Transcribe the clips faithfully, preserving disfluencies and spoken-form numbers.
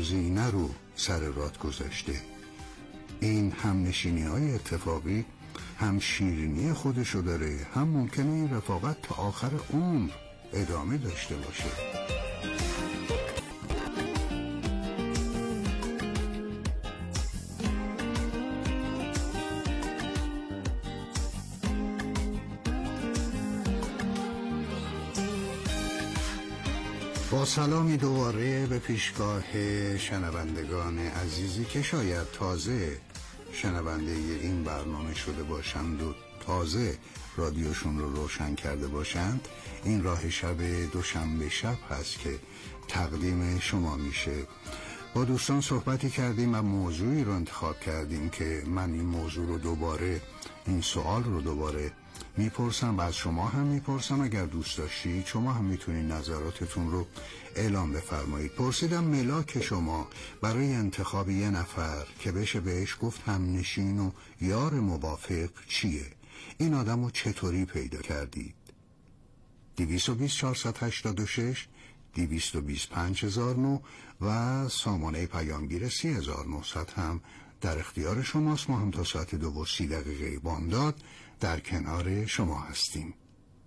گزینه رو سر راه گذاشته. این هم نشینی های اتفاقی هم شیرینی خودشو داره، هم ممکنه این رفاقت تا آخر عمر ادامه داشته باشه. با سلامی دوباره به پیشگاه شنوندگان عزیزی که شاید تازه شنونده این برنامه شده باشند و تازه رادیوشون رو روشن کرده باشند. این راه شب دوشنبه شب هست که تقدیم شما میشه. با دوستان صحبتی کردیم و موضوعی رو انتخاب کردیم که من این موضوع رو دوباره این سوال رو دوباره میپرسم و از شما هم میپرسم. اگر دوست داشتید شما هم میتونید نظراتتون رو اعلام بفرمایید. پرسیدم ملاک شما برای انتخاب یه نفر که بشه بهش گفت هم نشین و یار موافق چیه؟ این آدم رو چطوری پیدا کردید؟ دویست و بیست چهارصد و هشتاد و شش دویست و بیست پنج هزار و نه و سامانه پیامگیر سی هزار و نهصد هم در اختیار شماست. ما هم تا ساعت دو و سی دقیقه بامداد در کنار شما هستیم.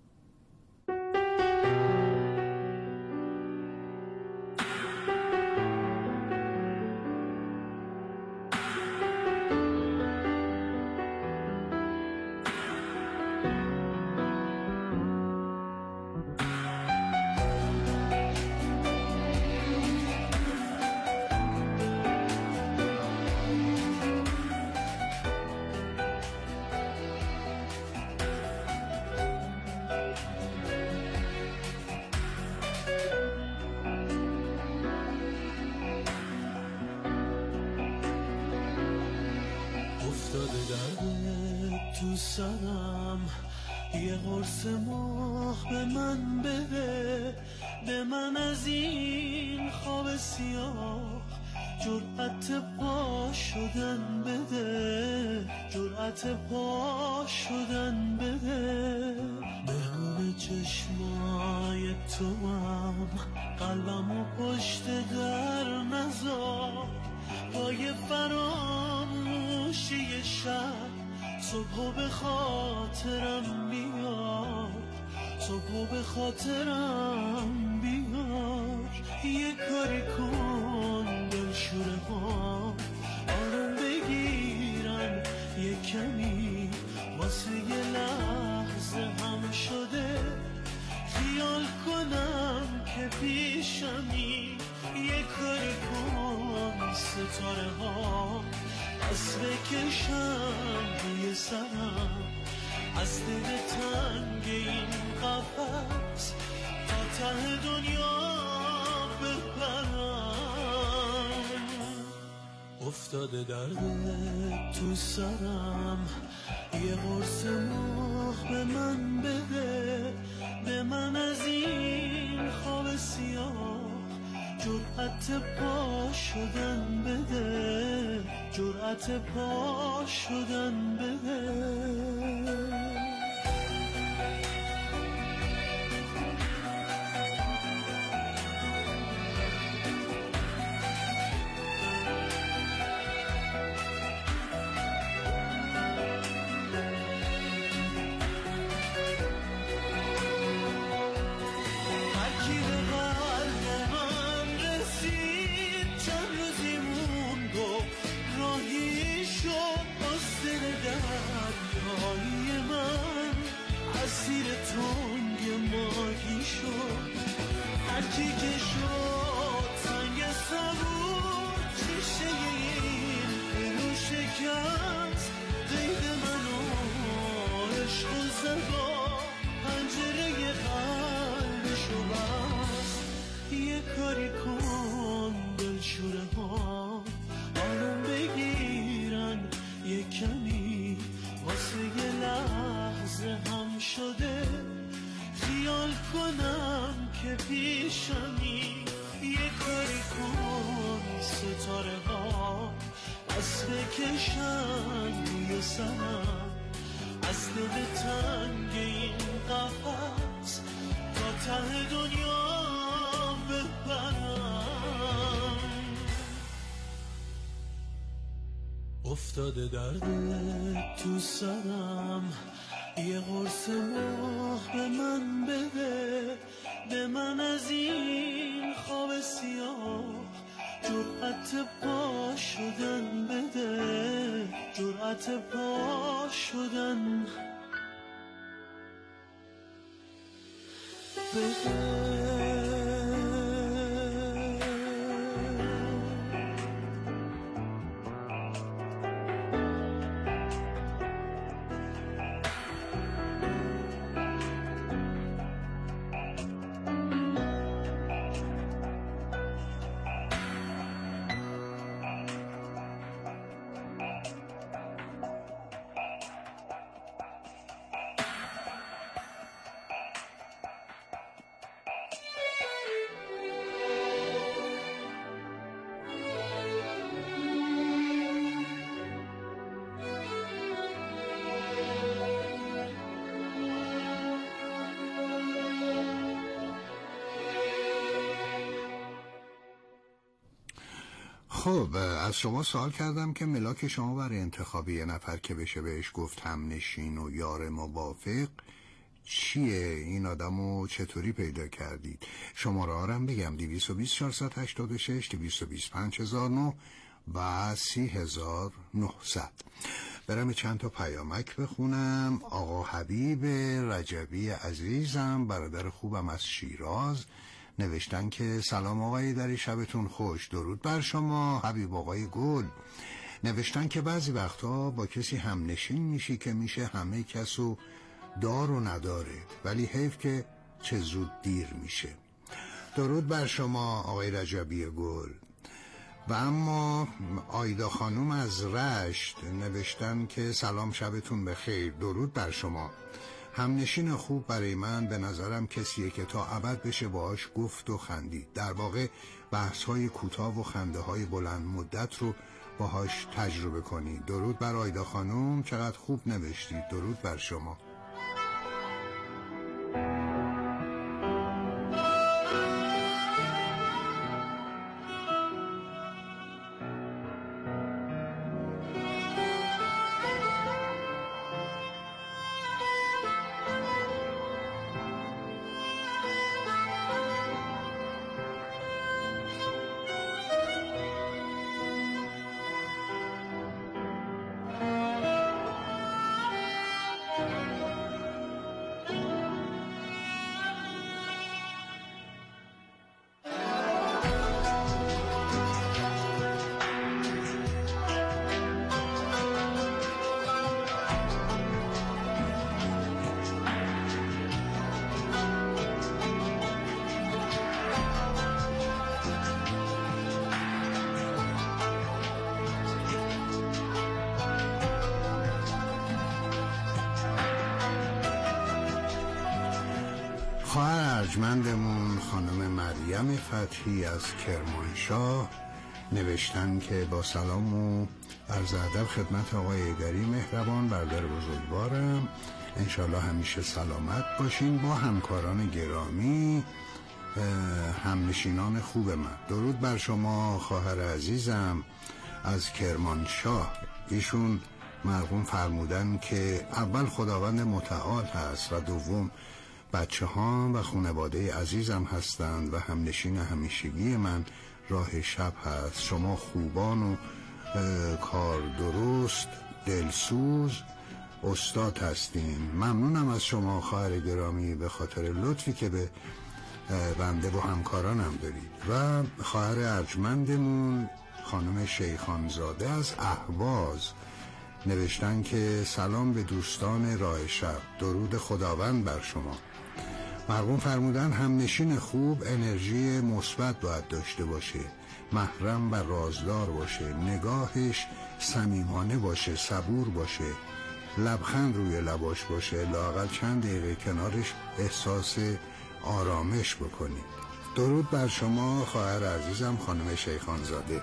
سرم یه قرص ماه به من بده، به من از این خواب سیاه جرأت پا شدن بده، جرأت پا شدن بده. مهمون چشمای تو هم قلبمو پشت در نذار، پای فراموشی شب صبح به خاطرم بیار، صبح به خاطرم بیار. یه کاری کن دلشوره ها آروم بگیرن، یه کمی واسه یه لحظه هم شده خیال کنم که پیشمی. یه کاری کن ستاره ها از بکشم روی سرم، از دل تنگ این قفس تا ته دنیا بپرم. افتاده درد تو سرم یه قرص ماه به من بده، به من از این خواب سیاه جرأت پا شدن بده، جرأت پا شدن بده. دریای من اسیر تنگ ماهی شد، هرچی که شد سنگ سبود شیشه این رو شکست. قید منو عشق و زبا پنجره قلبشو بست. یه کاری کن دلشوره ها آروم بگیرن، یه کمی واسه یه لحظه هم شده خیال کنم که پیشمی. یه کاری کن ستاره ها از بکشن روی سرم، از دل تنگ این قفس تا ته دنیا بپرم. افتاده درد تو سرم، یه قرص ماه به من بده، به من از این خواب سیاه جرأت پا شدن بده، جرأت پا شدن بده. خب از شما سوال کردم که ملاک شما برای انتخاب یه نفر که بشه بهش گفت همنشین و یار موافق چیه؟ این آدمو چطوری پیدا کردید؟ شماره هارم بگم: دویست و بیست چهارصد و هشتاد و شش، دویست و بیست پنج هزار و نه و سی هزار و نهصد. برم چند تا پیامک بخونم. آقا حبیب رجبی عزیزم، برادر خوبم از شیراز، نوشتن که سلام آقای دری، شبتون خوش. درود بر شما حبیب آقای گل. نوشتن که بعضی وقتا با کسی هم نشین میشی که میشه همه کسو دار و نداره، ولی حیف که چه زود دیر میشه. درود بر شما آقای رجبی گل. و اما آیدا خانوم از رشت نوشتن که سلام، شبتون بخیر. درود بر شما. همنشین خوب برای من به نظرم کسیه که تا ابد بشه باهاش گفت و خندید. در واقع بحث‌های کوتاه و خنده‌های بلند مدت رو باهاش تجربه کنید. درود بر آیدا خانوم، چقدر خوب نوشتید. درود بر شما. خواهر ارجمندمون خانم مریم فتحی از کرمانشاه نوشتن که با سلام و عرض ادب خدمت آقای ایدری مهربان، برادر بزرگوارم، انشالله همیشه سلامت باشین. با همکاران گرامی، همنشینان خوب من، درود بر شما خواهر عزیزم از کرمانشاه. ایشون مرحوم فرمودن که اول خداوند متعال هست و دوم بچه ها و خانواده عزیزم هستند و همنشین همیشگی من راه شب هست. شما خوبان و کار درست، دلسوز، استاد هستین. ممنونم از شما خواهر گرامی به خاطر لطفی که به بنده و همکارانم دارید. و خواهر ارجمندمون خانم شیخانزاده از اهواز نوشتن که سلام به دوستان راه شب، درود خداوند بر شما. مرحوم فرمودن همنشین خوب انرژی مثبت باید داشته باشه، محرم و رازدار باشه، نگاهش صمیمانه باشه، صبور باشه، لبخند روی لباش باشه، لااقل چند دقیقه کنارش احساس آرامش بکنی. درود بر شما خواهر عزیزم خانم شیخانزاده.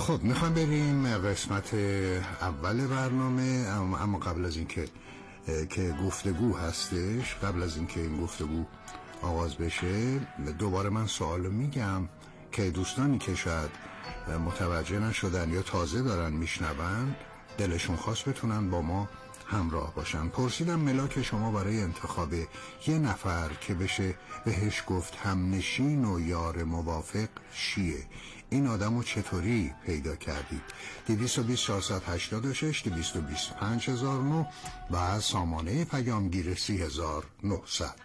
خب میخوام بریم قسمت اول برنامه، اما قبل از اینکه که گفتگو هستش، قبل از اینکه این گفتگو آغاز بشه، دوباره من سوالو میگم که دوستانی که شاید متوجه نشدن یا تازه دارن میشنون دلشون خواست بتونن با ما همراه باشن. پرسیدم ملاک شما برای انتخاب یه نفر که بشه بهش گفت همنشین و یار موافق چیه؟ این آدمو چطوری پیدا کردید؟ دویست و بیست چهارصد و هشتاد و شش دویست و بیست پنج هزار و نه و سامانه پیامگیر سی هزار و نهصد.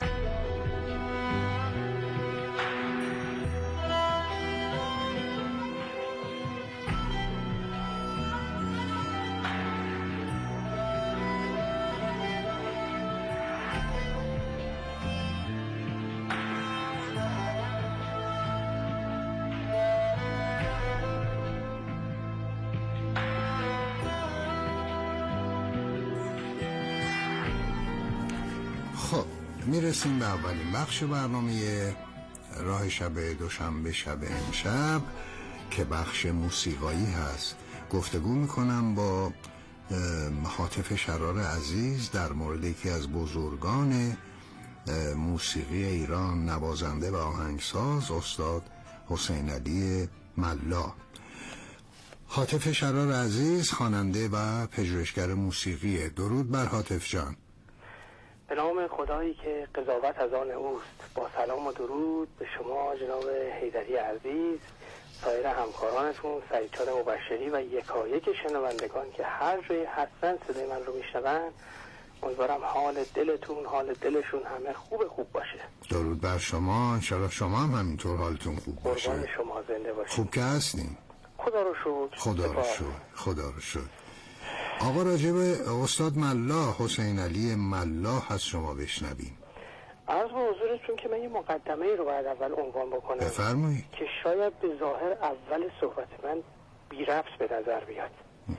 خب میرسیم به اولین بخش برنامه راه شب دوشنبه شب امشب که بخش موسیقایی هست. گفتگو میکنم با هاتف شرار عزیز در مورد یکی از بزرگان موسیقی ایران، نوازنده و آهنگساز استاد حسین علی ملا. هاتف شرار عزیز خواننده و پژوهشگر موسیقی. درود بر هاتف جان. به نام خدایی که قضاوت از آن اوست، با سلام و درود به شما جناب حیدری عزیز، سایر همکارانتون، سعیدچان مبشری و یکایک شنوندگان که هر جای هستن صدای من رو میشنون. امیدوارم حال دلتون، حال دلشون همه خوب خوب باشه. درود بر شما، انشاءالله شما هم همینطور حالتون خوب باشه. قربان شما، زنده باشید. خوب که هستین؟ خدا رو شکر. خدا رو شکر. خدا رو شکر. آقا راجب استاد ملا، حسین علی ملا هست شما بشنویم. عرض به حضورتون که من یه مقدمه رو باید اول عنوان بکنم. بفرمایید. که شاید به ظاهر اول صحبت من بی ربط به نظر بیاد.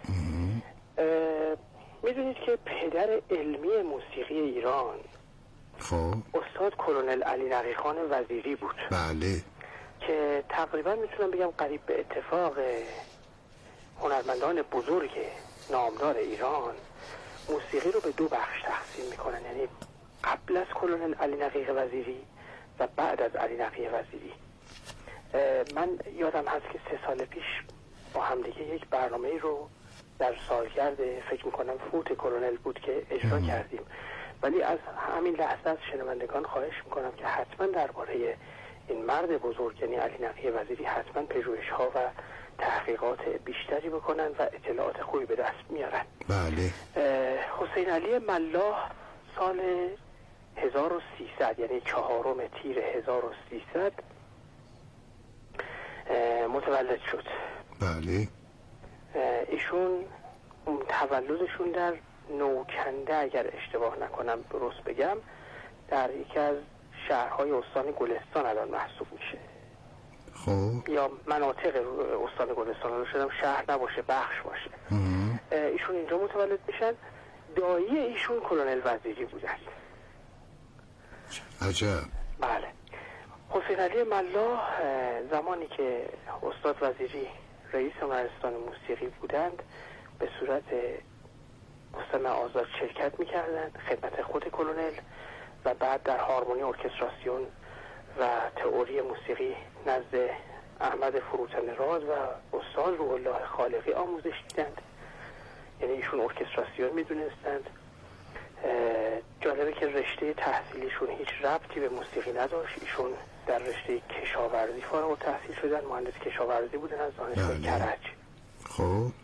میدونید که پدر علمی موسیقی ایران خب استاد کلونل علی نقیخان وزیری بود. بله. که تقریبا میتونم بگم قریب به اتفاق هنرمندان بزرگ نامدار ایران موسیقی رو به دو بخش تقسیم میکنن، یعنی قبل از کلونل علی نقیق وزیری و بعد از علی نقیق وزیری. من یادم هست که سه سال پیش با همدیگه یک برنامه رو در سالگرد فکر میکنم فوت کلونل بود که اجرا ام. کردیم، ولی از همین لحظه از شنوندگان خواهش میکنم که حتما درباره این مرد بزرگ یعنی علی نقیق وزیری حتما پژوهش ها و تحقیقات بیشتری بکنن و اطلاعات خوبی به دست میارن. بله. حسین علی ملا سال هزار و سیصد یعنی چهارم تیر هزار و سیصد متولد شد. بله. ایشون تولدشون در نوکنده اگر اشتباه نکنم درست بگم در یکی از شهرهای استان گلستان الان محسوب میشه. خب یا مناطق استان گلستان رو شدم، شهر نباشه بخش باشه. ام. ایشون اینجا متولد میشن. دایی ایشون کلونل وزیری بودن. عجب. بله. حسین علی ملا زمانی که استاد وزیری رئیس هنرستان موسیقی بودند به صورت مستمع آزاد شرکت میکردند خدمت خود کلونل و بعد در هارمونی ارکستراسیون و تئوری موسیقی نزد احمد فروتن راز و استاد روح الله خالقی آموزش دیدند. یعنی ایشون ارکستراسیون میدونستند. جالبه که رشته تحصیلیشون هیچ ربطی به موسیقی نداشت. ایشون در رشته کشاورزی فارغ التحصیل شدن، مهندس کشاورزی بودن از دانشگاه کرج. خب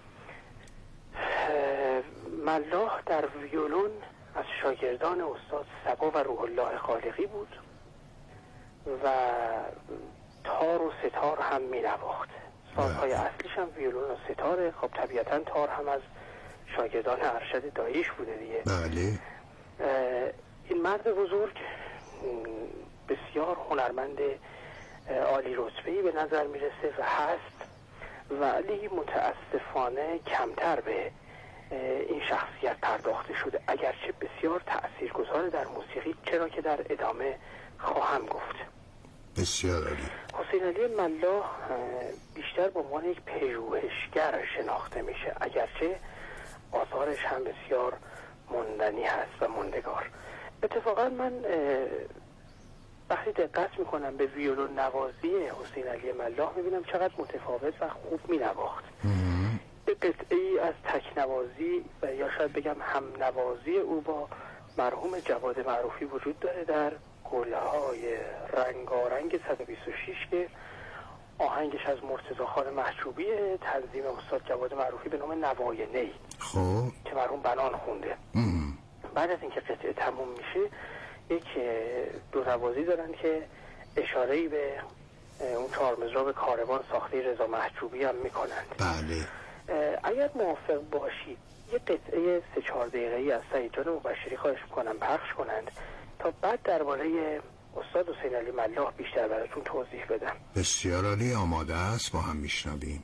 ملاح در ویولون از شاگردان استاد صبا و روح الله خالقی بود و تار و ستار هم می نواخت. سازهای اصلیش هم ویولون و ستاره. خب طبیعتا تار هم از شاگردان ارشد داییش بوده دیگه. بله. این مرد بزرگ بسیار هنرمند عالی رتبه‌ای به نظر میرسه و هست، ولی متاسفانه کمتر به این شخصیت پرداخته شده، اگرچه بسیار تأثیرگذار در موسیقی، چرا که در ادامه خواهم گفت. بسیار عالی. حسین علی ملاح بیشتر به عنوان یک پژوهشگر شناخته میشه، اگرچه آثارش هم بسیار موندنی هست و موندگار. اتفاقا من وقتی دقت میکنم به ویولون نوازی حسین علی ملاح میبینم چقدر متفاوت و خوب مینواخت. به قطعی از تکنوازی و یا شاید بگم هم نوازی او با مرحوم جواد معروفی وجود داره در گلهای رنگارنگ صد و بیست و شش که آهنگش از مرتضی خان محجوبیه، تنظیم استاد جواد معروفی به نام نوای نی خب که مرحوم بنان خونده. ام. بعد از اینکه قطعه تموم میشه یک دو نوازی دارن که اشاره‌ای به اون چهار مزراب کاروان ساخته رضا محجوبی هم میکنند. بله. اگر موافق باشید یه قطعه سه چهار دقیقه‌ای از سعید جان مبشری خواهش میکنم پخش کنند تا بعد درباره استاد حسین علی ملاح بیشتر براتون توضیح بدم. بسیار عالی، آماده است، با هم میشنویم.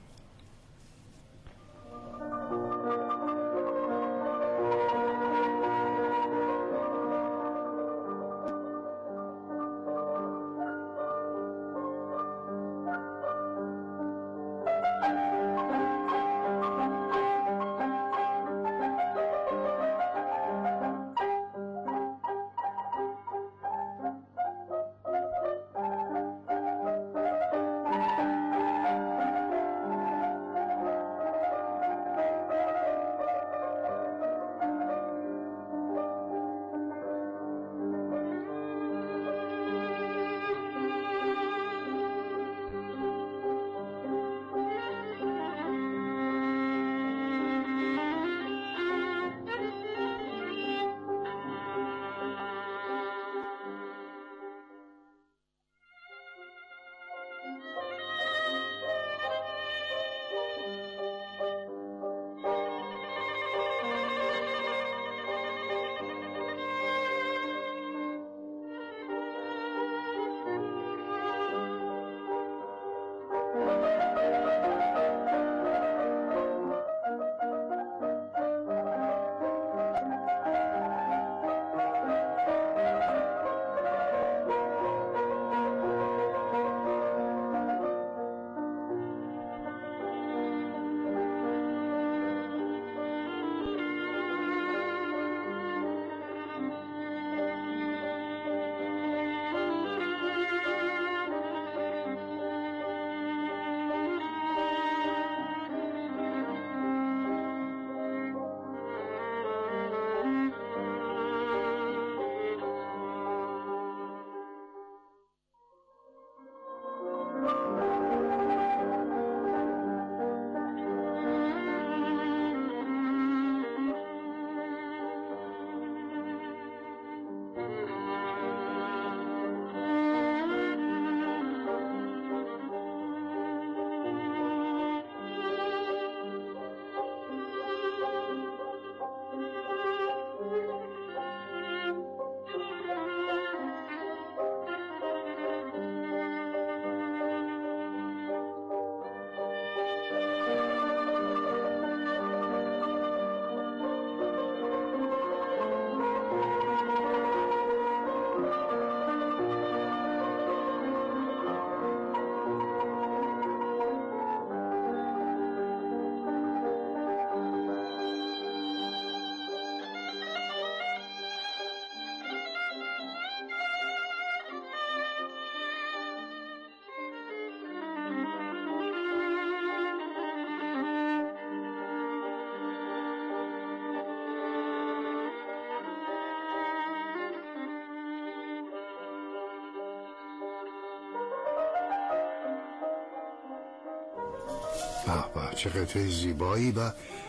به به، چه قطعه زیبایی و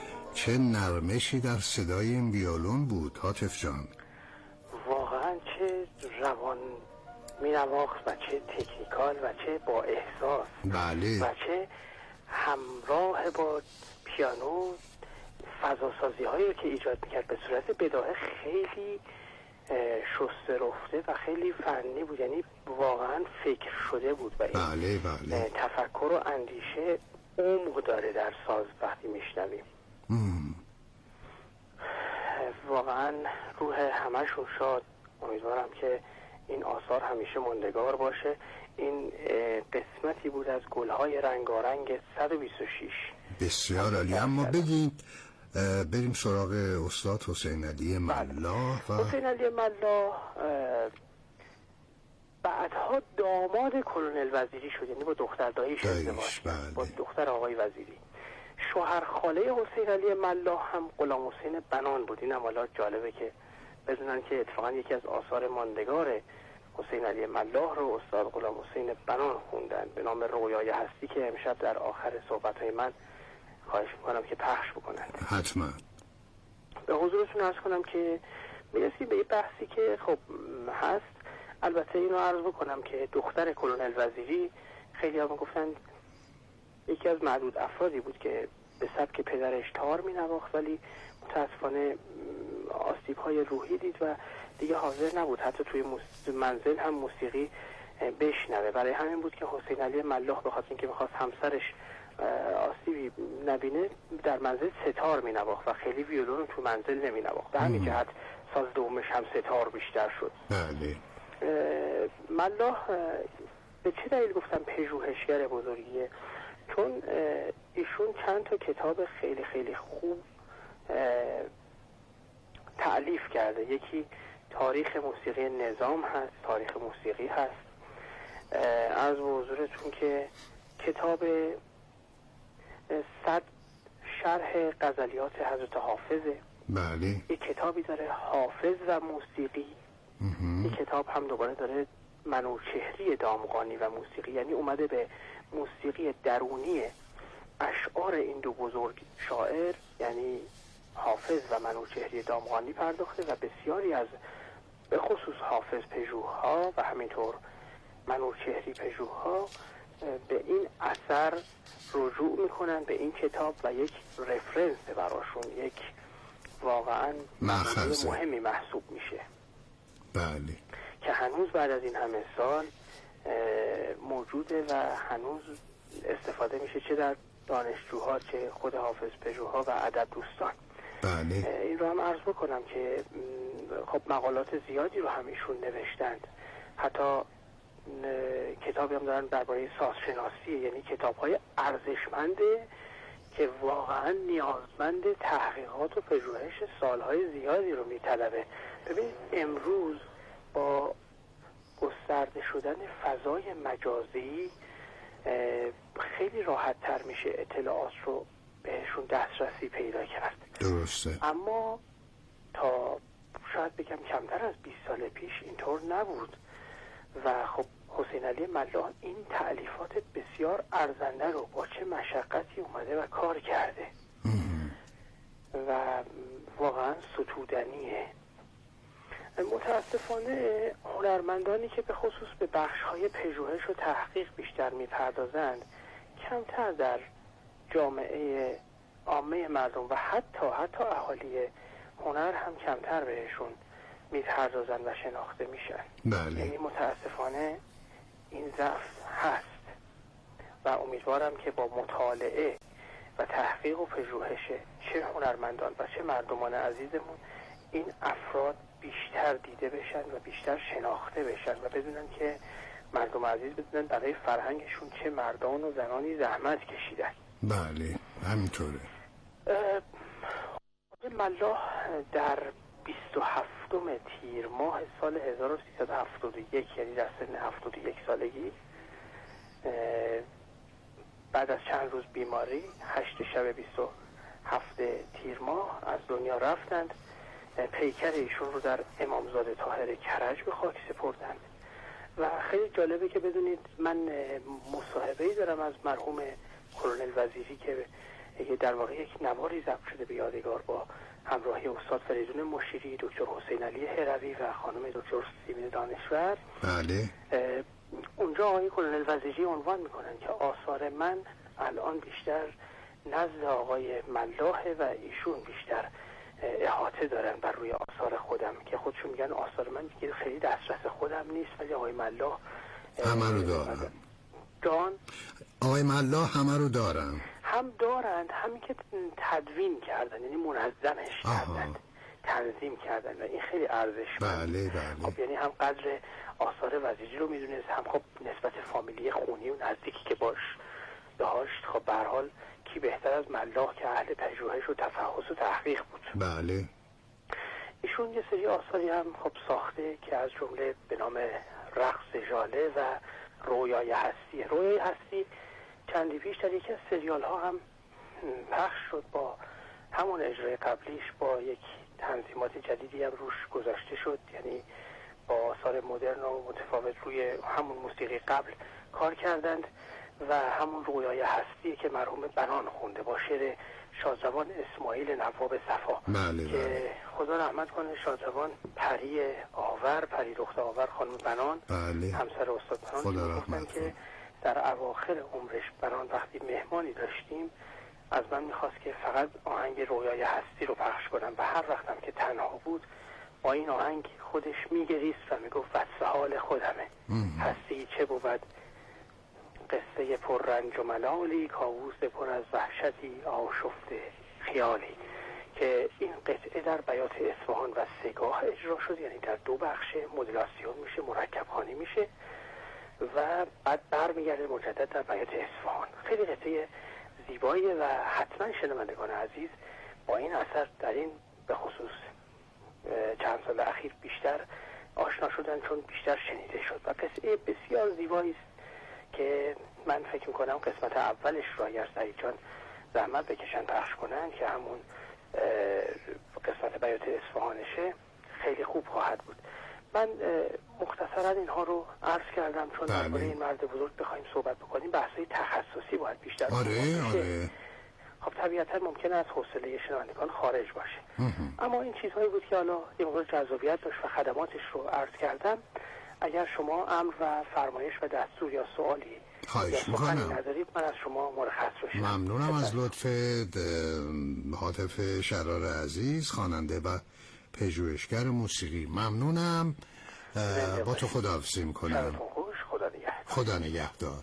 چه نرمشی در صدای این ویولون بود حاطف جان. واقعا چه روان می نواخت و چه تکنیکال و چه با احساس. بله. و چه همراه با پیانو فضاسازی هایی که ایجاد میکرد به صورت بداهه خیلی شسته رفته و خیلی فنی بود، یعنی واقعا فکر شده بود و بله بله. تفکر و اندیشه عمق داره در ساز وقتی میشنویم. واقعا روح همشون شاد. امیدوارم که این آثار همیشه ماندگار باشه. این قسمتی بود از گلهای رنگارنگ صد و بیست و شش. بسیار عالی. اما بگید بریم سراغ استاد حسین علی ملاح. و حسین علی ملاح بعدها داماد کلونل وزیری شد، یعنی با دختر داییش ازدواج کرد، با دختر آقای وزیری. شوهر خاله حسین علی ملاح هم غلام حسین بنان بود. این هم حالا جالبه که بدونن که اتفاقا یکی از آثار ماندگار حسین علی ملاح رو استاد غلام حسین بنان خوندن به نام رویای هستی که امشب در آخر صحبت‌های من خواهش میکنم که پخش بکنند. حتما. به حضورتون عرض کنم که میرسیم به یه بحثی که خب هست. البته اینو عرض بکنم که دختر کلونل وزیری خیلی ها گفتن یکی از معدود افرادی بود که به سبک پدرش تار می نواخت، ولی متاسفانه آسیب های روحی دید و دیگه حاضر نبود حتی توی منزل هم موسیقی بشنوه. برای همین بود که حسین علی ملاح به خاطر اینکه میخواست همسرش آسیبی نبینه در منزل ستار می نواخت و خیلی ویولون رو تو منزل نمی نواخت. به همین جهت ساز دومش هم ستار بیشتر شد. بله. ملاح به چه دلیل گفتم پژوهشگر بزرگیه؟ چون ایشون چند تا کتاب خیلی خیلی خوب تألیف کرده. یکی تاریخ موسیقی نظام هست، تاریخ موسیقی هست. از حضورتون که کتاب صد شرح غزلیات حضرت حافظه. بله. یک کتابی داره حافظ و موسیقی. یک کتاب هم دوباره داره منوچهری دامغانی و موسیقی، یعنی اومده به موسیقی درونی اشعار این دو بزرگ شاعر یعنی حافظ و منوچهری دامغانی پرداخته و بسیاری از به خصوص حافظ پژوه‌ها و همینطور منوچهری پژوه‌ها به این اثر رجوع میکنن، به این کتاب و یک رفرنس براشون، یک واقعا مأخذ مهمی محسوب میشه. بله. که هنوز بعد از این همه سال موجوده و هنوز استفاده میشه، چه در دانشجوها چه خود حافظ پژوه‌ها و ادب دوستان. بله. این رو هم عرض بکنم که خب مقالات زیادی رو هم ایشون نوشتند. حتی کتابی هم دارن درباره سازشناسی، یعنی کتاب‌های ارزشمنده که واقعا نیازمند تحقیقات و پژوهش سالهای زیادی رو میطلبه. ببین امروز با گسترده شدن فضای مجازی خیلی راحت تر میشه اطلاعات رو بهشون دسترسی پیدا کرد. درسته. اما تا شاید بگم کمتر از بیست سال پیش اینطور نبود و خب حسین علی ملاح این تألیفات بسیار ارزنده رو با چه مشقتی اومده و کار کرده و واقعا ستودنیه. متاسفانه هنرمندانی که به خصوص به بخش‌های پژوهش و تحقیق بیشتر می‌پردازند کمتر در جامعه عامه مردم و حتی حتی اهالی هنر هم کمتر بهشون می‌پردازند و شناخته میشن. بله. یعنی متاسفانه این ضعف هست و امیدوارم که با مطالعه و تحقیق و پژوهش چه هنرمندان و چه مردمان عزیزمون این افراد بیشتر دیده بشن و بیشتر شناخته بشن و بدونن که مردم عزیز بدونن برای فرهنگشون چه مردان و زنانی زحمت کشیدن. بله همینطوره. ملاح در بیست و هفتم تیر ماه سال هزار و سیصد و هفتاد و یک یعنی در سن هفتاد و یک سالگی بعد از چند روز بیماری هشت شب بیست و هفت تیر ماه از دنیا رفتند. پیکر ایشون رو در امامزاده طاهر کرج به خاک سپردند و خیلی جالبه که بدونید من مصاحبه‌ای دارم از مرحوم کلونل وزیری که در واقع یک نواری ضبط شده به یادگار با همراهی استاد فریدون مشیری، دکتر حسین علی هروی و خانم دکتر سیمین دانشور. بله. اونجا آقای کلونل وزیری عنوان میکنن که آثار من الان بیشتر نزد آقای ملاح و ایشون بیشتر احاطه دارن بر روی آثار خودم که خودشون میگن آثار من دیگه خیلی دسترس خودم نیست ولی آقای ملاح همه رو دارن. جان آقای ملاح همه رو دارن. هم دارند، همین که تدوین کردن یعنی منظمش کردند. تنظیم کردن و این خیلی ارزش. بله بله. خب یعنی هم قدر آثار وزیری رو میدونست، هم خب نسبت فامیلی خونی و نزدیکی که باش داشت. خب به هر حال کی بهتر از ملاح که اهل پژوهش و تفحص و تحقیق بود. بله. ایشون یه سری آثاری هم خب ساخته که از جمله به نام رقص ژاله و رویای هستی. رویای هستی چندی پیش در یکی از سریال ها هم پخش شد، با همون اجرای قبلیش با یک تنظیمات جدیدی هم روش گذاشته شد، یعنی با آثار مدرن و متفاوت روی همون موسیقی قبل کار کردند و همون رویای هستی که مرحوم بنان خونده با شعر شادروان اسماعیل نواب صفا. بله که بله. خدا رحمت کنه شادروان پری آور، پری دختر آور خانم بنان، بله. همسر استاد بنان، خدا رحمت که در اواخر عمرش بنان وقتی مهمانی داشتیم از من میخواست که فقط آهنگ رویای هستی رو پخش کنم و هر وقتم که تنها بود با این آهنگ خودش میگریست و میگفت وصف حال خودمه. هستی چه بود قصه پر رنج و ملالی، کاووس پر از وحشتی آشفته خیالی. که این قطعه در بیات اصفهان و سگاه اجرا شد، یعنی در دو بخش مدولاسیون میشه، مرکب خوانی میشه و بعد برمیگرده مجدد در بیات اصفهان. خیلی قطعه زیبایی و حتما شنوندگان عزیز با این اثر در این به خصوص چند سال اخیر بیشتر آشنا شدن، چون بیشتر شنیده شد و قطعه بسیار زیبایی است که من فکر میکنم قسمت اولش رو اگر سعید جان زحمت بکشن پخش کنن که همون قسمت بیات اصفهانشه خیلی خوب خواهد بود. من مختصرا اینها رو عرض کردم چون بله. درباره این مرد بزرگ بخوایم صحبت بکنیم بحث‌های تخصصی باید بیشتر آره آره. خب طبیعتا ممکنه از حوصله شنوندگان خارج باشه. اما این چیزهایی بود که حالا یه مقدار جذابیت داشت و خدماتش رو عرض کردم. اگر شما امر و فرمایش و دستور یا سوالی خواهش میکنم ندارید من از شما مرخص بشم. ممنونم از لطف حاطف شرار عزیز، خواننده و پژوهشگر موسیقی. ممنونم. با تو خداحافظی میکنم. خدا نگهدار. خدا نگهدار.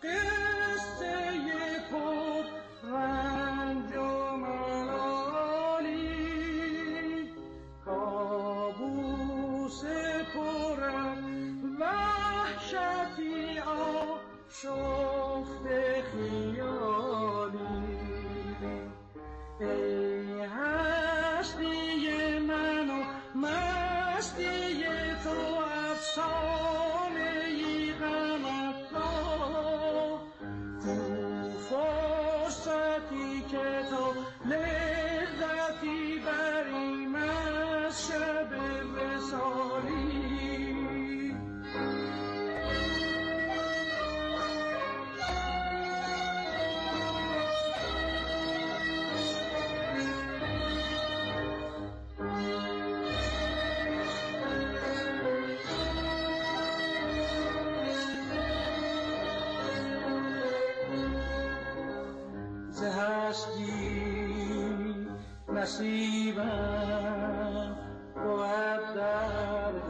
نصیبم بود درد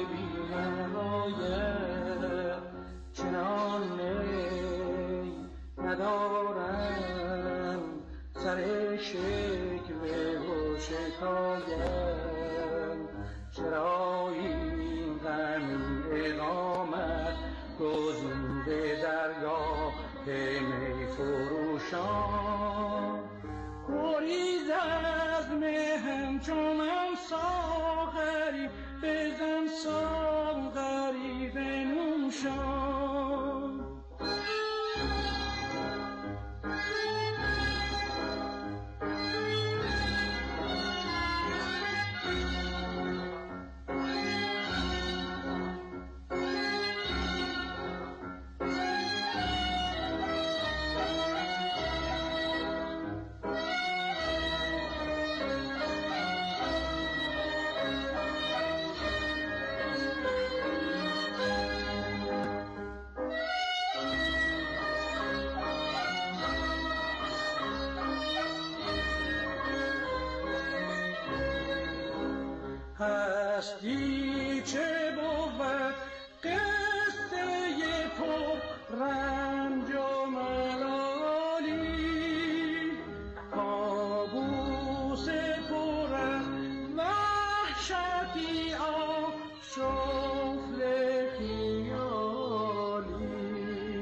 بی‌نهایت، چنان می ندارم سر شکوه و شکایت. چرا این غم اقامت گزیده درگاه می فروشان؟ گریز از مهم چون من ساغری، بزن ساغری بنوشان. هستی چه بود قصه پر رنج و ملالی، کابوس پر از وحشتی آشفت خیالی.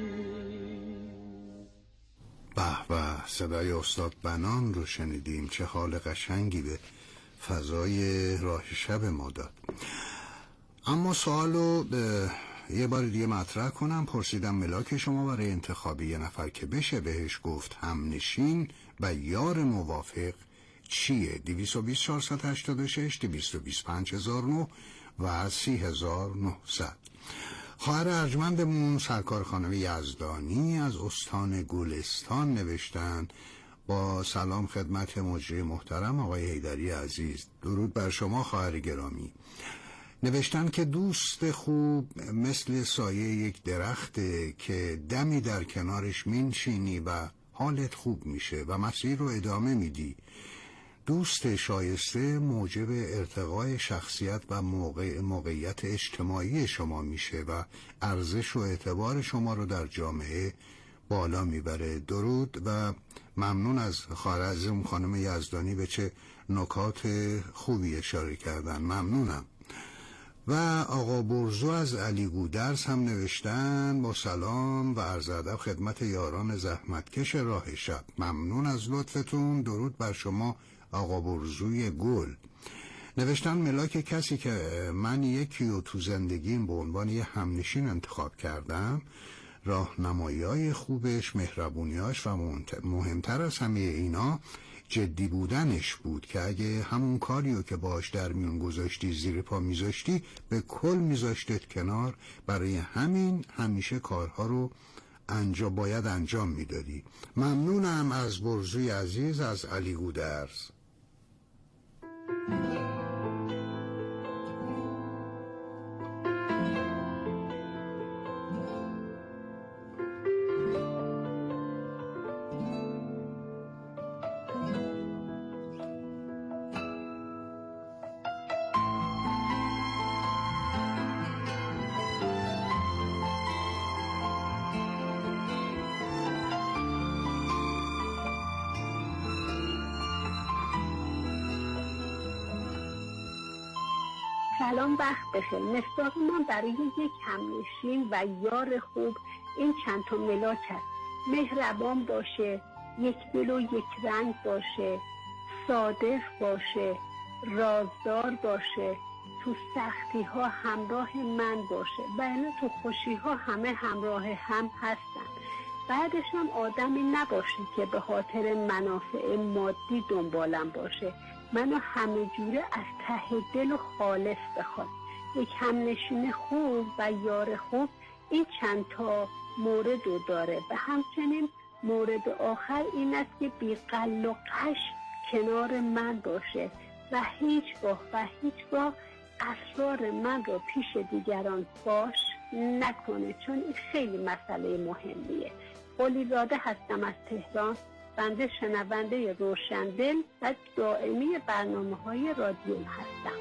به به، صدای استاد بنان رو شنیدیم. چه حال قشنگی به فضای راه شب ما داد. اما سوالو یه بار دیگه مطرح کنم. پرسیدم ملاک شما برای انتخاب یه نفر که بشه بهش گفت همنشین و یار موافق چیه؟ دویست و بیست چهارصد و هشتاد و شش، دویست و بیست پنج هزار و نه و سی هزار و نهصد. خواهر ارجمندمون سرکار خانم یزدانی از استان گلستان نوشتن: با سلام خدمت مجری محترم آقای حیدری عزیز. درود بر شما خواهر گرامی. نوشتن که دوست خوب مثل سایه یک درخته که دمی در کنارش مینشینی و حالت خوب میشه و مسیر رو ادامه میدی. دوست شایسته موجب ارتقای شخصیت و موقع موقعیت اجتماعی شما میشه و ارزش و اعتبار شما رو در جامعه بالا میبره. درود و ممنون از خواهر عزیزم خانم یزدانی، به چه نکات خوبی اشاره کردن. ممنونم. و آقا برزو از علی گودرز هم نوشتن: با سلام و عرض ادب خدمت یاران زحمتکش راه شب. ممنون از لطفتون. درود بر شما آقا برزوی گل. نوشتن ملاک کسی که من یکی رو تو زندگیم به عنوان یه همنشین انتخاب کردم، راهنمایی‌های خوبش، مهربونیاش و مهمتر از همه اینا جدی بودنش بود که اگه همون کاریو که باش در میون گذاشتی زیر پا میذاشتی به کل میذاشتت کنار. برای همین همیشه کارها رو انجام باید انجام میدادی. ممنونم از برزوی عزیز از علی گودرز. سلام، وقت بخیر. مصداق من برای یک همنشین و یار خوب این چند تا ملاک هست: مهربان باشه، یک دل و یک رنگ باشه، صادق باشه، رازدار باشه، تو سختی ها همراه من باشه و یعنی تو خوشی ها همه همراه هم هستن. بعدش هم آدمی نباشه که به خاطر منافع مادی دنبالم باشه، منو همه جوره از ته دل و خالص بخواد. یک همنشین خوب و یار خوب این چند تا مورد رو داره و همچنین مورد آخر این است که بی قل و قش کنار من باشه و هیچگاه و هیچگاه اسرار من رو پیش دیگران فاش نکنه، چون این خیلی مسئله مهمیه. قلیزاده هستم از تهران، بنده شنونده روشندل و دائمی برنامه های رادیو هستم.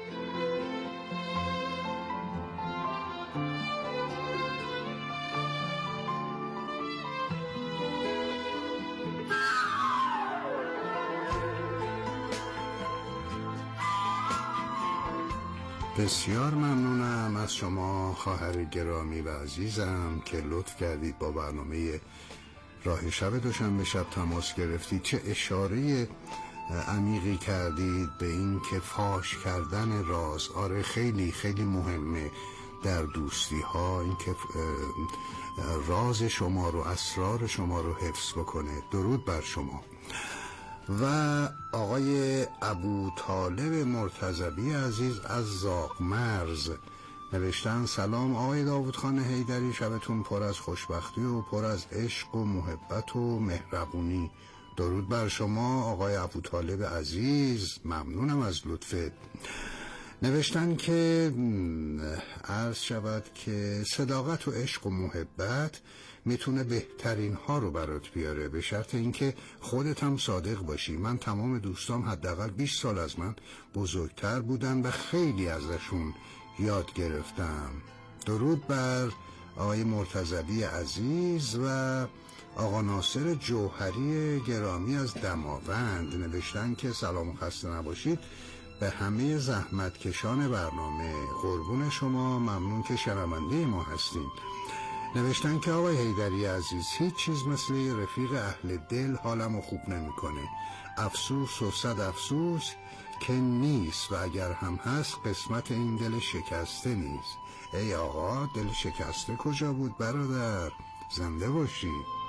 بسیار ممنونم از شما خواهر گرامی و عزیزم که لطف کردید با برنامه راه شب دوشنبه شب تماس گرفتید. چه اشاره عمیقی کردید به این که فاش کردن راز، آره خیلی خیلی مهمه در دوستی ها، این که راز شما رو، اسرار شما رو حفظ بکنه. درود بر شما. و آقای ابوطالب مرتضوی عزیز از زاغمرز نوشتن: سلام آقای داوودخان حیدری، شبتون پر از خوشبختی و پر از عشق و محبت و مهربونی. درود بر شما آقای ابوطالب عزیز، ممنونم از لطفت. نوشتن که عرض شود که صداقت و عشق و محبت میتونه بهترین ها رو برات بیاره، به شرط اینکه خودت هم صادق باشی. من تمام دوستام حداقل بیست سال از من بزرگتر بودن و خیلی ازشون یاد گرفتم. درود بر آقای مرتضوی عزیز و آقا ناصر جوهری گرامی از دماوند. نوشتن که سلام و خسته نباشید به همه زحمتکشان برنامه، قربون شما، ممنون که شنونده ما هستین. نوشتن که آقای حیدری عزیز، هیچ چیز مثل رفیق اهل دل حالمو خوب نمیکنه. افسوس و صد افسوس که نیست و اگر هم هست قسمت این دل شکسته نیست. ای آقا، دل شکسته کجا بود برادر؟ زنده باشی.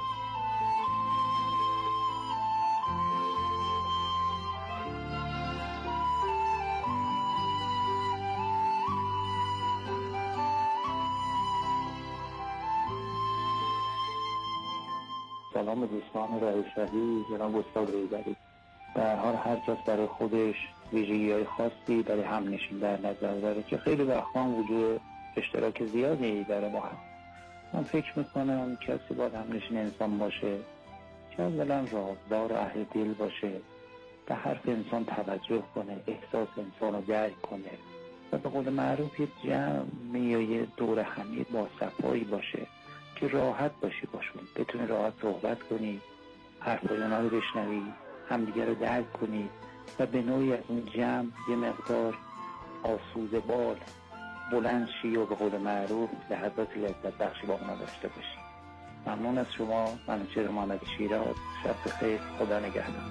سلام دوستان رایشهی، جناب استاد حیدری. در حال هر کس برای خودش ویژگی‌های خاصی برای همنشین در نظر داره که خیلی وقتا وجود اشتراک زیادی در ما هست. من فکر میکنم کسی باید همنشین انسان باشه که اولا رازدار و اهل دل باشه، به حرف انسان توجه کنه، احساس انسان رو درک کنه و به قول معروف یه جمع یا یه دور همی با صفایی باشه که راحت باشی باشون، بتونی راحت صحبت کنی، حرفای اونا رو بشنوی، همدیگه رو درک کنی و به نوعی از اون جمع یه مقدار آسوده بال بلند شی و به قول معروف لحظات لذت بخشی با اونا داشته باشی. ممنون از شما. منوچهر محمد شیراز. شب بخیر، خدا نگهدار.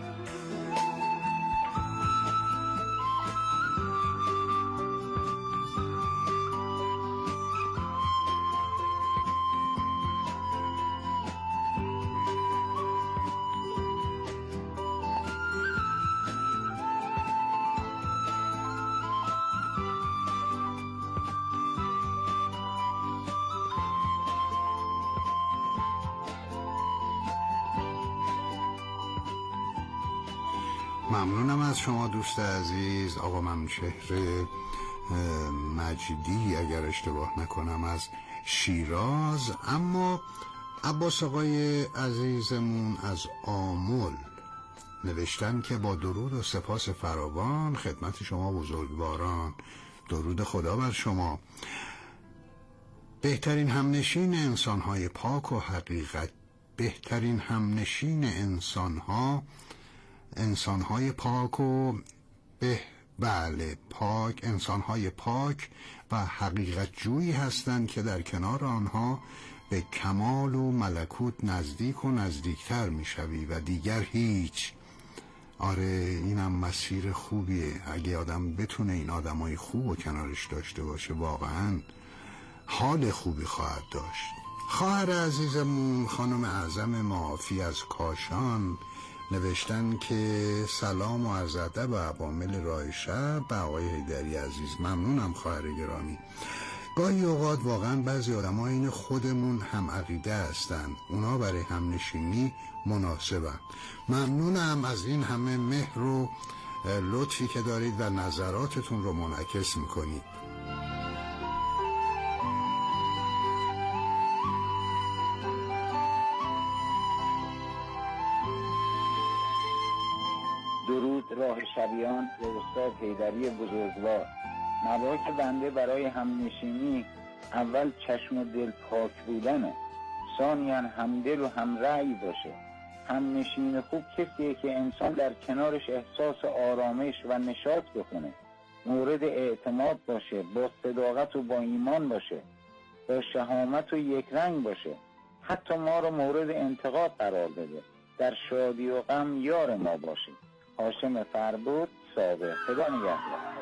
ممنونم از شما دوست عزیز آقا منوچهر مجدی، اگر اشتباه نکنم، از شیراز. اما عباس آقای عزیزمون از آمل نوشتن که با درود و سپاس فراوان خدمت شما بزرگواران. درود خدا بر شما. بهترین همنشین انسان‌های پاک و حقیقت بهترین همنشین انسان‌ها انسان‌های پاک و به بله، پاک، انسانهای پاک و حقیقت جویی هستند که در کنار آنها به کمال و ملکوت نزدیک و نزدیکتر میشوی و دیگر هیچ. آره، اینم مسیر خوبیه. اگه آدم بتونه این آدمای خوب و کنارش داشته باشه واقعا حال خوبی خواهد داشت. خواهر عزیزمون خانم اعظم معافی از کاشان نوشتن که سلام و عرض ادب و عوامل راه شب به آقای حیدری عزیز. ممنونم خواهر گرامی. گاهی اوقات واقعا بعضی آدم‌ها این خودمون هم عقیده هستن، اونا برای همنشینی مناسبن. ممنونم از این همه مهر و لطفی که دارید و نظراتتون رو منعکس میکنید. درود راه شبیان به استاد حیدری بزرگوار. نواک بنده برای همنشینی اول چشم و دل پاک بودنه، ثانیاً همدل و همرأی باشه. همنشین خوب کسیه که انسان در کنارش احساس آرامش و نشاط بکنه، مورد اعتماد باشه، با صداقت و با ایمان باشه، با شهامت و یک رنگ باشه، حتی ما رو مورد انتقاد قرار بده، در شادی و غم یار ما باشه. هاشم فربود، سابق. خدا نگهدار.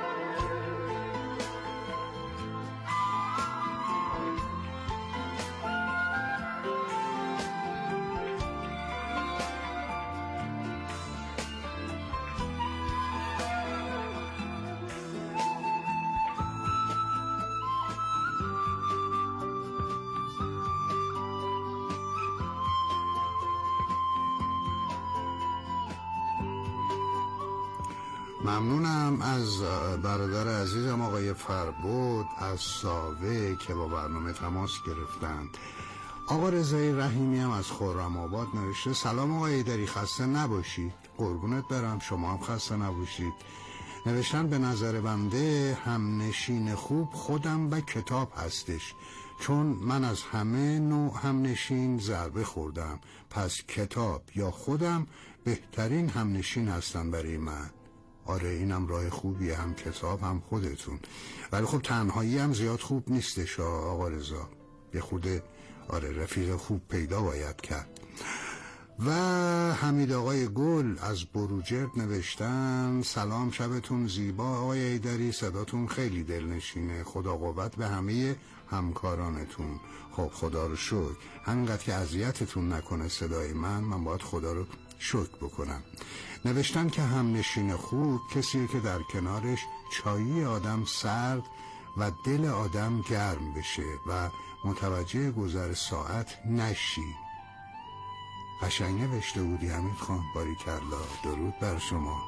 ممنونم از برادر عزیزم آقای فربود از ساوه که با برنامه تماس گرفتند. آقا رضای رحیمی هم از خرم‌آباد نوشته سلام آقای حیدری، خسته نباشید. قربونت برم، شما هم خسته نباشید. نوشتن به نظر بنده همنشین خوب خودم و کتاب هستش، چون من از همه نوع همنشین ضربه خوردم، پس کتاب یا خودم بهترین همنشین هستن برای من. آره، اینم راه خوبیه، هم کتاب هم خودتون. ولی خب تنهایی هم زیاد خوب نیستش آقا رضا، یه خود آره رفیق خوب پیدا باید کرد. و حمید آقای گل از بروجرد نوشتن سلام، شبتون زیبا آقای حیدری، صداتون خیلی دلنشینه، خدا قوت به همه همکارانتون. خب خدا رو شکر، همینقدر که اذیتتون نکنه صدای من، من باید خدا رو شکر بکنم. نوشتن که همنشین خوب کسیه که در کنارش چایی آدم سرد و دل آدم گرم بشه و متوجه گذر ساعت نشی. قشنگ نوشته بودی حمید خان، باریکلا، درود بر شما.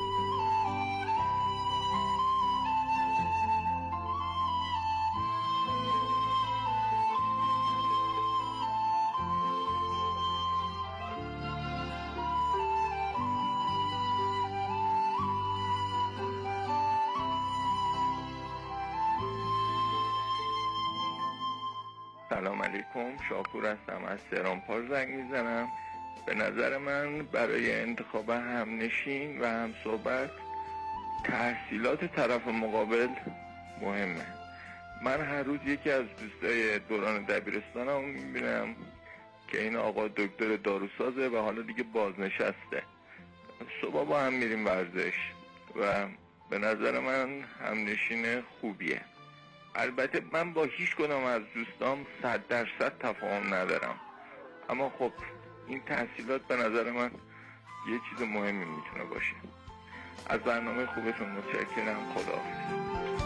سلام علیکم، شاپور هستم از سرانپار زنگ میزنم. به نظر من برای انتخاب همنشین و همصحبت تحصیلات طرف مقابل مهمه. من هر روز یکی از دوستای دوران دبیرستانم میبینم که این آقا دکتر داروسازه و حالا دیگه بازنشسته. صبح با هم میریم ورزش و به نظر من همنشین خوبیه. البته من با هیچ کدام از دوستام صد درصد تفاهم ندارم، اما خب این تحصیلات به نظر من یه چیز مهمی میتونه باشه. از برنامه خوبتون متشکرم. خداحافظ.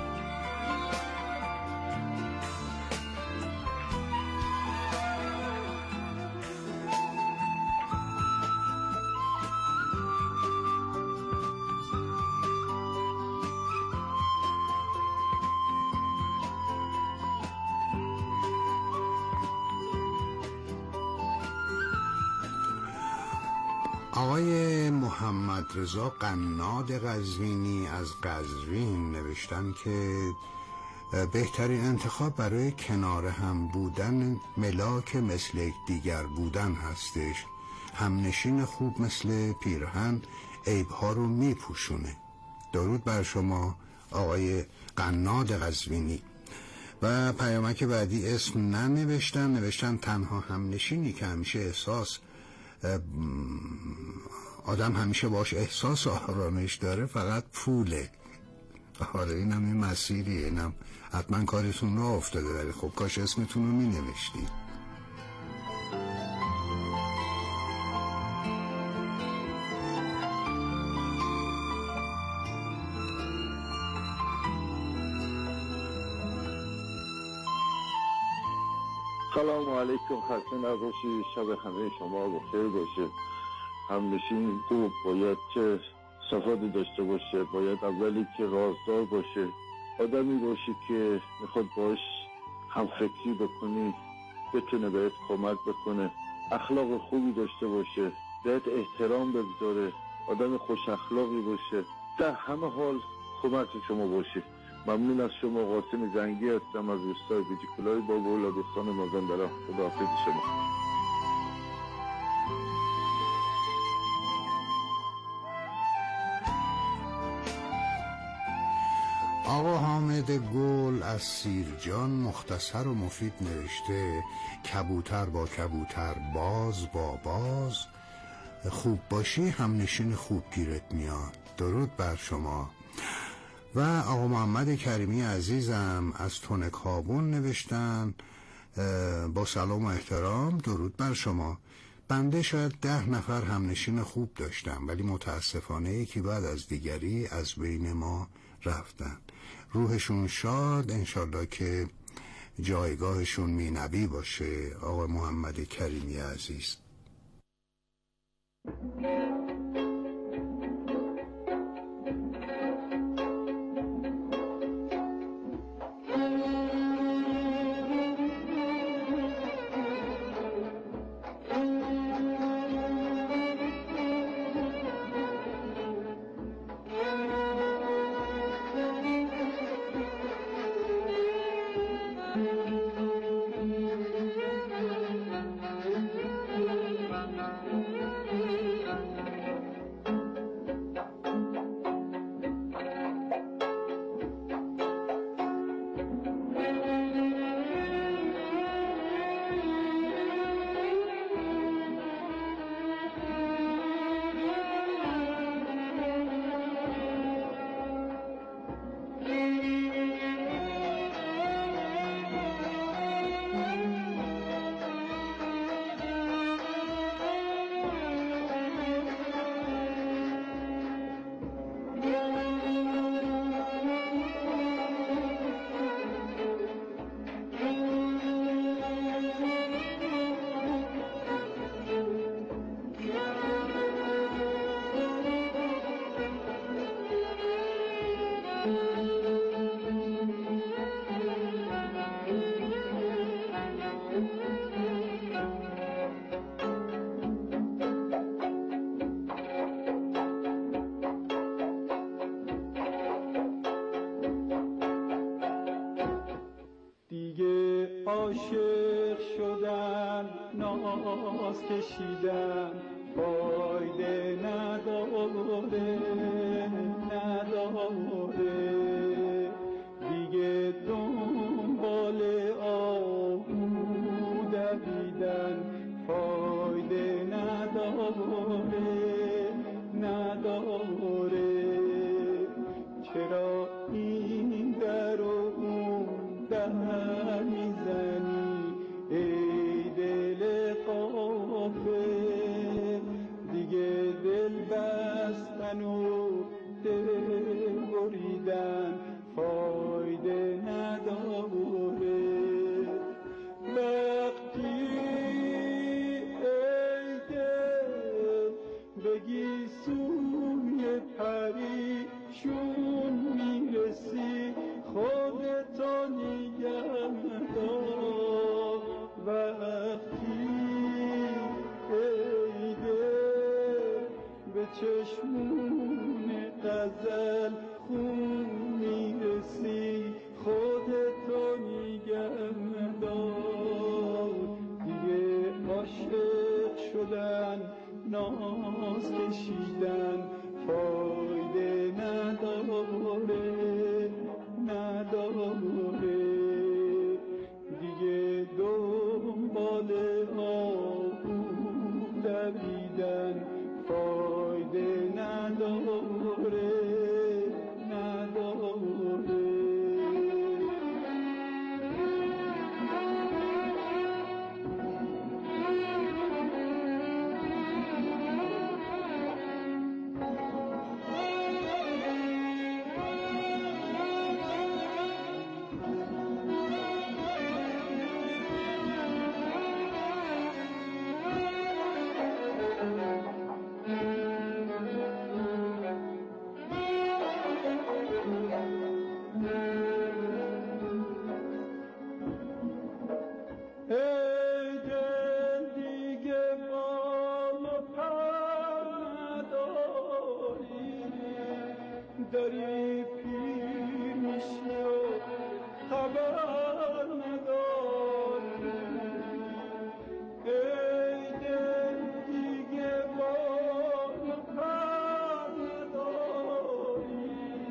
آقای محمد رضا قناد قزوینی از قزوین نوشتن که بهترین انتخاب برای کنار هم بودن ملاک مثل دیگر بودن هستش. همنشین خوب مثل پیرهن عیبها رو میپوشونه. درود بر شما آقای قناد قزوینی. و پیامک بعدی اسم ننوشتن، نوشتن تنها همنشینی که همیشه احساس آدم همیشه باش احساس آرامش داره فقط پوله. آره اینم این مسیریه، اینم حتما کارتون رو افتاده، ولی خب کاش اسمتون رو می نوشتید. سلام علیکم، خسته نباشی، شب همه شما بخیر باشه. همنشین خوب باید چه صفاتی داشته باشه، باید اولی که رازدار باشه، آدمی باشی که میخواد باش هم فکری بکنی، بتونه بهت کمک بکنه، اخلاق خوبی داشته باشه، بهت احترام بگذاره، آدم خوش اخلاقی باشه، در همه حال کمک شما باشه. ممنون از شما. قاسم زنگی هستم از روستای بیجیکلای با بولادستان مازندران. خداحافظ شما. آقا حامد گل از سیرجان مختصر و مفید نوشته کبوتر با کبوتر، باز با باز، خوب باشی همنشین خوب گیرت میاد. درود بر شما. و آقا محمد کریمی عزیزم از تون کابون نوشتن با سلام و احترام، درود بر شما. بنده شاید ده نفر همنشین خوب داشتم، ولی متاسفانه یکی بعد از دیگری از بین ما رفتن. روحشون شاد، انشالله که جایگاهشون مینبی باشه. آقا محمد کریمی عزیز. عاشق شدن، ناز کشیدن، فایده نداره نداره، دیگه دنبال آهو دویدن، فایده نداره نداره. چرا این در و اون در میزنی ای دل غافل، دیگه دل بستن و دل بریدن فایده نداره. وقتی ای دل بگی سوی پریشون میرسی، خودتو نگه دار. وقتی ای دل به چشمون غزل خون میرسی، خودتو نگه دار. دیگه عاشق شدن، ناز کشیدن، فایده نداره نداره دیگه دنبال آهو دویدن فایده نداره نداره داری پیر میشی و خبر نداری ای دل دیگه بال پر نداری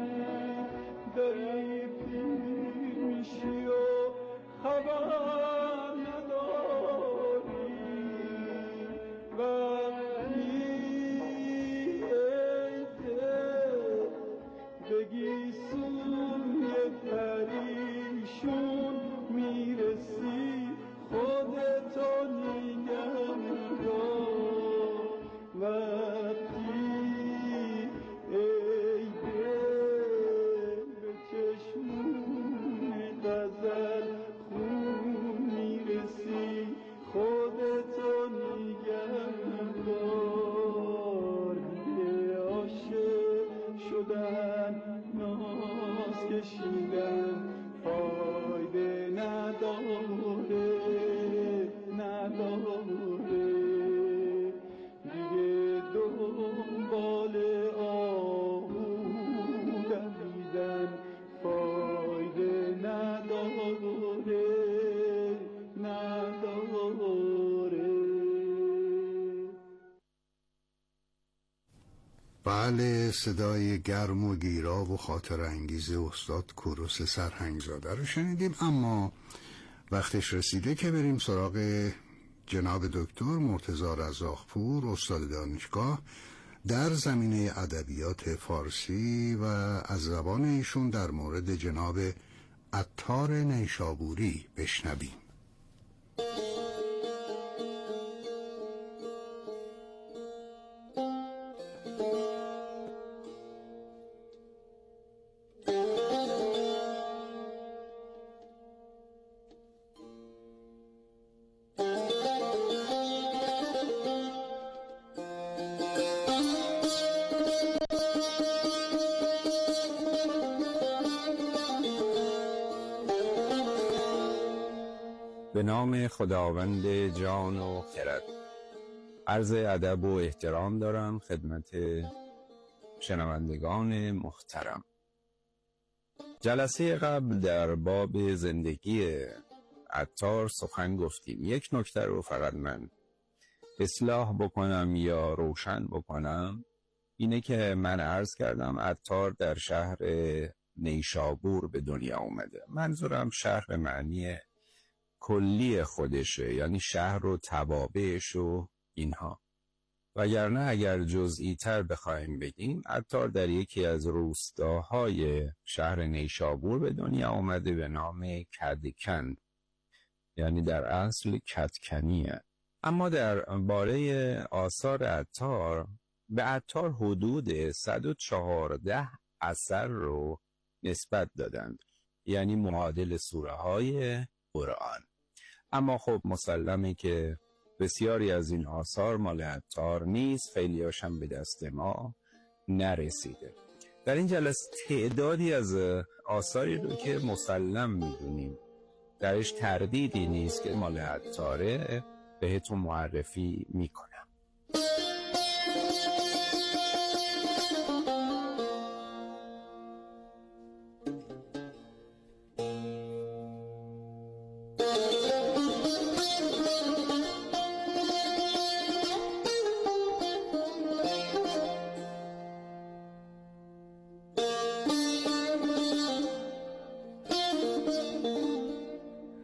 داری پیر میشی و خبر نداری وقتی بگی سوی پریشون میرسی خودتو نگه دار وقتی ای دل به چشمون غزل خون میرسی خودتو نگه دار دیگه عاشق شدن ناز کشیدن فایده نداره نداره دیگه دنبال آهو دویدن فایده نداره نداره. بله، صدای گرم و گیرا و خاطر انگیز استاد کوروش سرهنگزاده رو شنیدیم. اما وقتش رسیده که بریم سراغ جناب دکتر مرتضی رزاقپور، استاد دانشگاه در زمینه ادبیات فارسی، و از زبان ایشون در مورد جناب عطار نیشابوری بشنویم. به نام خداوند جان و خرد. عرض ادب و احترام دارم خدمت شنوندگان محترم. جلسه قبل در باب زندگی عطار سخن گفتیم. یک نکته رو فقط من اصلاح بکنم یا روشن بکنم، اینه که من عرض کردم عطار در شهر نیشابور به دنیا اومده. منظورم شهر به معنی کلی خودشه، یعنی شهر و توابعش و اینها. وگرنه اگر جزئی تر بخوایم بگیم، عطار در یکی از روستاهای شهر نیشابور به دنیا آمده به نام کدکن، یعنی در اصل کدکنیه. اما در باره آثار عطار، به عطار حدود صد و چهارده اثر رو نسبت دادند، یعنی معادل سوره های قرآن. اما خب مسلمه که بسیاری از این آثار مال عطار نیست، خیلیاش هم به دست ما نرسیده. در این جلسه تعدادی از آثاری رو که مسلم میدونیم، درش تردیدی نیست که مال عطاره، بهتون معرفی میکنم.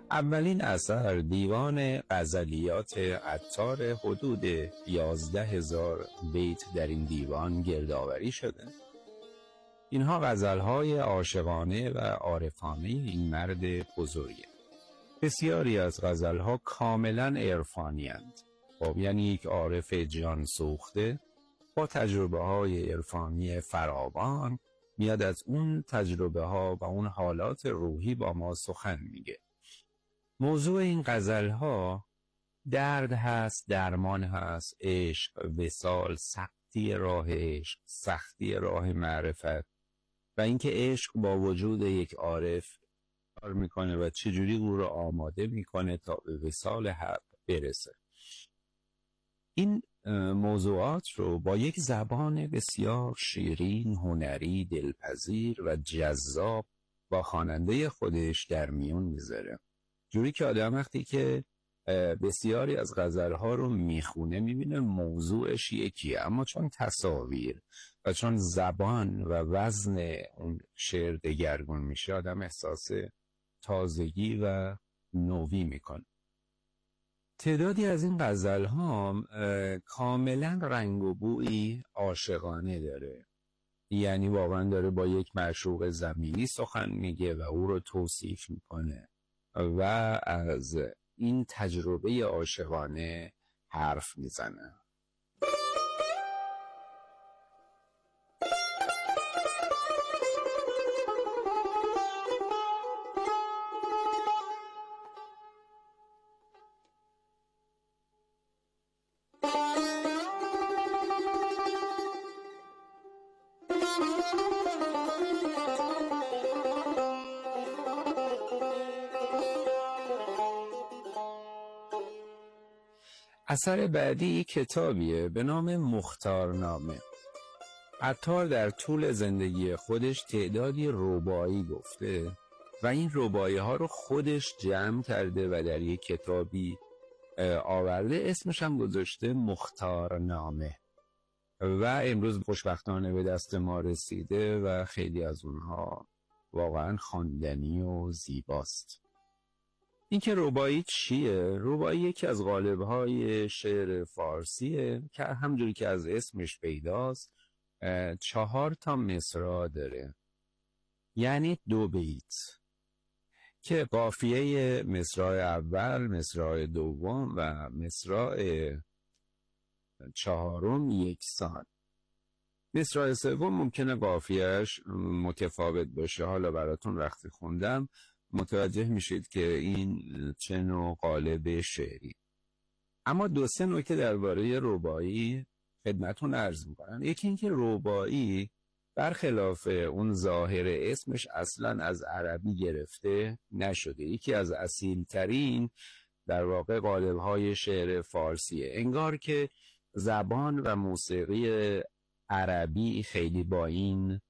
اولین اثر دیوان غزلیات عطار حدود یازده هزار بیت در این دیوان گردآوری شده. اینها غزلهای عاشقانه و عارفانه این مرد بزرگه. بسیاری از غزلها کاملا عرفانی اند. خب یعنی یک عارف جان سوخته با تجربه های عرفانی فراوان میاد از اون تجربه ها و اون حالات روحی با ما سخن میگه. موضوع این غزلها درد هست، درمان هست، عشق، وصال، سختی راه عشق، سختی راه معرفت و اینکه عشق با وجود یک عارف کار میکنه و چجوری او رو آماده میکنه تا به وصال حق برسه. این موضوعات رو با یک زبان بسیار شیرین، هنری، دلپذیر و جذاب با خواننده خودش در میون میذاره، جوری که آدم وقتی که بسیاری از غزلها رو میخونه میبینه موضوعش یکیه، اما چون تصاویر و چون زبان و وزن اون شعر دگرگون میشه آدم احساس تازگی و نوی میکنه. تعدادی از این غزلها کاملا رنگ و بویی عاشقانه داره، یعنی واقعا داره با یک معشوق زمینی سخن میگه و او رو توصیف میکنه و از این تجربه عاشقانه حرف میزنه. اثر بعدی کتابیه به نام مختارنامه. عطار در طول زندگی خودش تعدادی رباعی گفته و این رباعی ها رو خودش جمع کرده و در یک کتابی آورده، اسمش هم گذاشته مختارنامه و امروز خوشبختانه به دست ما رسیده و خیلی از اونها واقعا خواندنی و زیباست. این که رباعی چیه؟ رباعی یکی از قالب‌های شعر فارسیه که همجوری که از اسمش پیداست چهار تا مصرع داره، یعنی دو بیت که قافیه مصرع اول، مصرع دوم و مصرع چهارم یکسان. مصرع سوم ممکنه قافیه‌اش متفاوت باشه، حالا براتون وقتی خوندم متوجه میشید که این چه نوع قالب شعری. اما دو سه نکته درباره رباعی خدمتون عرض میکنم. یکی این که رباعی برخلاف اون ظاهر اسمش اصلا از عربی گرفته نشده، یکی از اصیلترین در واقع قالب‌های شعر فارسیه. انگار که زبان و موسیقی عربی خیلی با این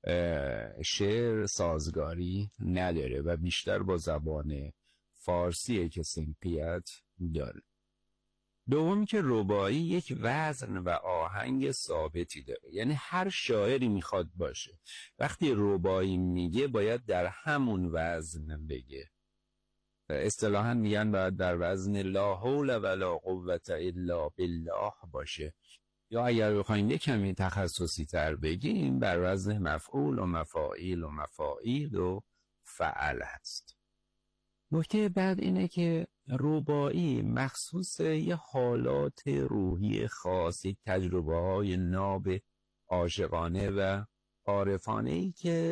شعر سازگاری نداره و بیشتر با زبان فارسیه که سنکیت داره. دومی که رباعی یک وزن و آهنگ ثابتی داره، یعنی هر شاعری میخواد باشه وقتی رباعی میگه باید در همون وزن بگه. اصطلاحاً میگن باید در وزن لا حول ولا قوة الا بالله باشه، یا اگر بخوایم یک کمی تخصصی تر بگیم بر وزن مفعول و مفاعیل و مفاعیل و فعل هست. نکته بعد اینه که رباعی مخصوص یه حالات روحی خاص، یک تجربه های ناب عاشقانه و عارفانه‌ای که